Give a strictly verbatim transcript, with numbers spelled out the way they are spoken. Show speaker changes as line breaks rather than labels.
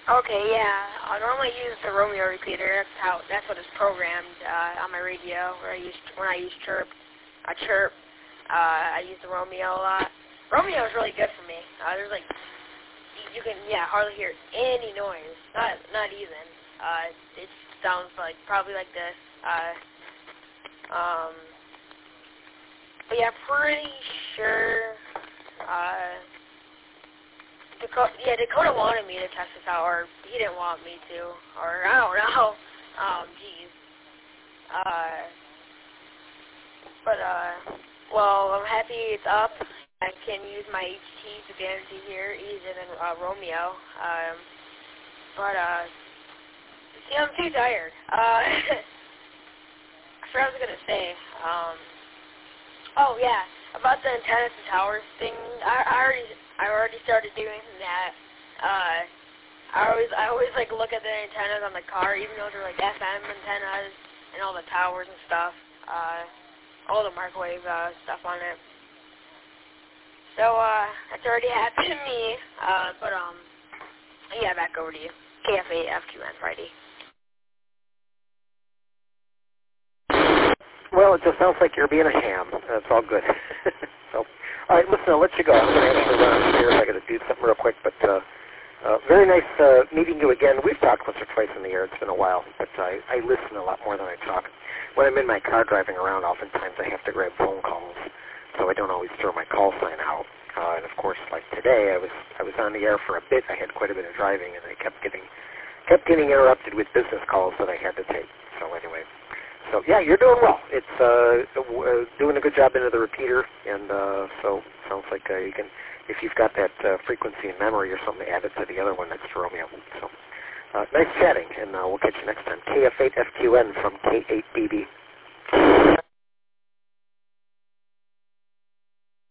Okay, yeah. I normally use the Romeo repeater. That's how. That's what is programmed uh, on my radio. Where I use when I use chirp, I chirp. Uh, I use the Romeo a lot. Romeo is really good for me. Uh, there's like you can yeah hardly hear any noise. Not not even. Uh, it sounds like probably like this. Uh, um, but yeah, pretty sure. Uh, Dakota, yeah, Dakota wanted me to test this out, or he didn't want me to, or I don't know. Um, geez. Uh, but, uh, well, I'm happy it's up. I can use my H T to guarantee here easier than uh, Romeo. Um, but, uh, see, I'm too tired. Uh, I forgot what I was going to say. Um, oh, yeah, about the antennas and towers thing, I, I already I already started doing that. Uh, I always I always like look at the antennas on the car, even though they're like F M antennas and all the towers and stuff, uh, all the microwave uh, stuff on it. So uh, that's already happened to me. Uh, but um, yeah, back over to you. K F eight F Q N Friday.
Well, it just sounds like you're being a ham. That's all good. So, all right, listen, I'll let you go. I'm going to actually run upstairs. I got to do something real quick, but uh, uh, very nice uh, meeting you again. We've talked once or twice in the air. It's been a while, but I, I listen a lot more than I talk. When I'm in my car driving around, oftentimes I have to grab phone calls, so I don't always throw my call sign out. Uh, and of course, like today, I was I was on the air for a bit. I had quite a bit of driving, and I kept getting kept getting interrupted with business calls that I had to take. So anyway. So, yeah, you're doing well. It's uh, uh, doing a good job into the repeater, and uh, so sounds like uh, you can, if you've got that uh, frequency in memory or something, add it to the other one next to Romeo. So, uh, nice chatting, and uh, we'll catch you next time. K F eight F Q N from K eight B B.